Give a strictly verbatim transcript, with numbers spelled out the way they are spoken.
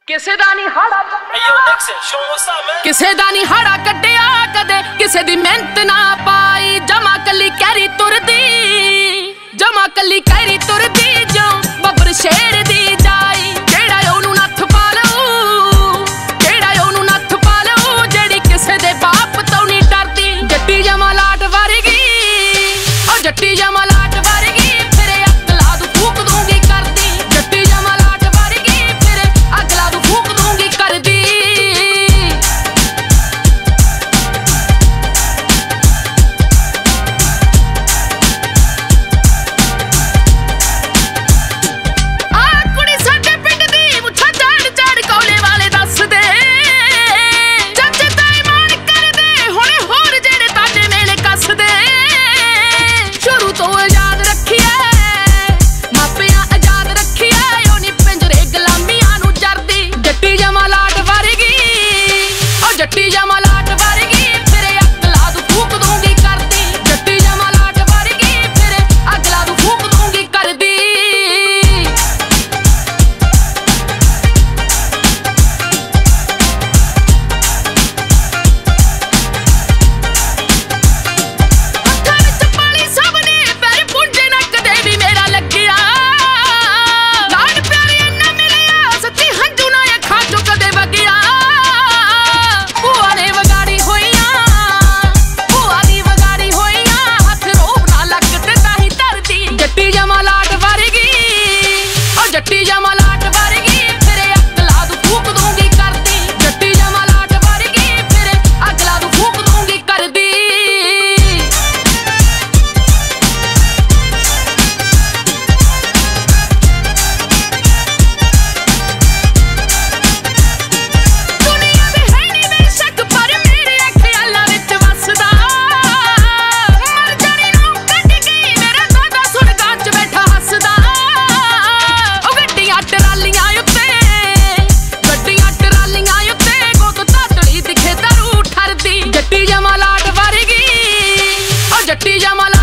ਕਿਸੇ ਦਾ ਨਹੀਂ ਹਾੜਾ ਕਿਸੇ ਦਾ ਨਹੀਂ ਹਾੜਾ ਕੱਢਿਆ ਕਦੇ ਕਿਸੇ ਦੀ ਮਿਹਨਤ ਨਾ ਪਾਈ ਜਮਾ ਕੱਲੀ ਕਹਿਰੀ ਤੁਰਦੀ ਜਮਾ ਕੱਲੀ ਕਹਿਰੀ ਤੁਰਦੀ ਜੋ ਬੱਬਰ ਸ਼ੇਰ ਦੀ ਜਾਈ ਕਿਹੜਾ ਉਹਨੂੰ ਨੱਥ ਪਾ ਲਊ ਕਿਹੜਾ ਉਹਨੂੰ ਨੱਥ ਪਾ ਲਊ ਜਿਹੜੀ ਕਿਸੇ ਦੇ ਬਾਪ ਤੋਂ ਨਹੀਂ ਡਰਦੀ ਜੱਟੀ ਜਮਾ ਲਾਟ ਵਰਗੀ ਉਹ ਜੱਟੀ ਜਮਾ ਲਾਟ ਵਰਗੀ ਫਿਰ ਅੱਗ ਲਾ ਦੂ ਫੂਕ ਦੂੰਗੀ ਕਰਦੀ ਜੱਟੀ ਜਮਾ ਲਾਟ ਵਰਗੀ ਫਿਰ ਅੱਗ ਲਾ ਦੂ ਫੂਕ ਦੂੰਗੀ ਕਰਦੀ ਜੱਟੀ ਜਮਾ ਲਾਟ ਵਰਗੀ ਫਿਰ ਅੱਗ ਲਾ ਦੂ ਫੂਕ ਦੂੰਗੀ ਕਰਦੀ ਜੱਟੀ ਜਮਾ ਲਾਟ ਵਰਗੀ ਫਿਰ ਅੱਗ ਲਾ ਦੂ ਫੂਕ ਦੂੰਗੀ ਕਰਦੀ ਹੱਥਾਂ ਵਿੱਚ ਪਾਲੀ ਸਭ ਨੇ ਪੈਰ ਪੁੰਝੇ ਨਾ ਕਦੇ ਵੀ ਮੇਰਾ ਲੱਗਿਆ ਲਾਡ ਪਿਆਰ ਇੰਨਾ ਮਿਲਿਆ ਸੱਚੀ ਹੰਝੂ ਨਾ ਅੱਖਾਂ ਚੋਂ ਕਦੇ ਵਗਿਆ ਜੱਟੀ ਜਮਾ ਲਾਟ ਵਰਗੀ ਜੱਟੀ ਜਮਾ ਲਾਟ ਵਰਗੀ ਫਿਰ ਅੱਗ ਲਾ ਦੂ ਫੂਕ ਦੂੰਗੀ ਕਰਦੀ ਜੱਟੀ ਜਮਾ ਲਾਟ ਵਰਗੀ ਫਿਰ ਅੱਗ ਲਾ ਦੂ ਫੂਕ ਦੂੰਗੀ ਕਰਦੀ ਦੁਨੀਆ ਦੇ ਹੈ ਨਹੀਂ ਬੇਸ਼ੱਕ ਪਰ ਮੇਰੇ ਖਿਆਲਾਂ ਵਿੱਚ ਵਸਦਾ ਮਰ ਜਾਣੀ ਨੂੰ ਕੱਢ ਗਈ ਮੇਰਾ ਦਾਦਾ ਸੁਰਗਾਂ 'ਚ ਬੈਠਾ ਹੱਸਦਾ ਉਹ ਗੱਡੀਆਂ ਟਰਾਲੀਆਂ ਉੱਤੇ ਗੱਡੀਆਂ ਟਰਾਲੀਆਂ ਉੱਤੇ ਗੋਤ ਧਾਤੜੀ ਦਿਖੇ ਦਰੂ ਠਰਦੀ ਜੱਟੀ ਜਮਾ ਲਾਟ ਵਰਗੀ ਉਹ ਜੱਟੀ ਜਮਾ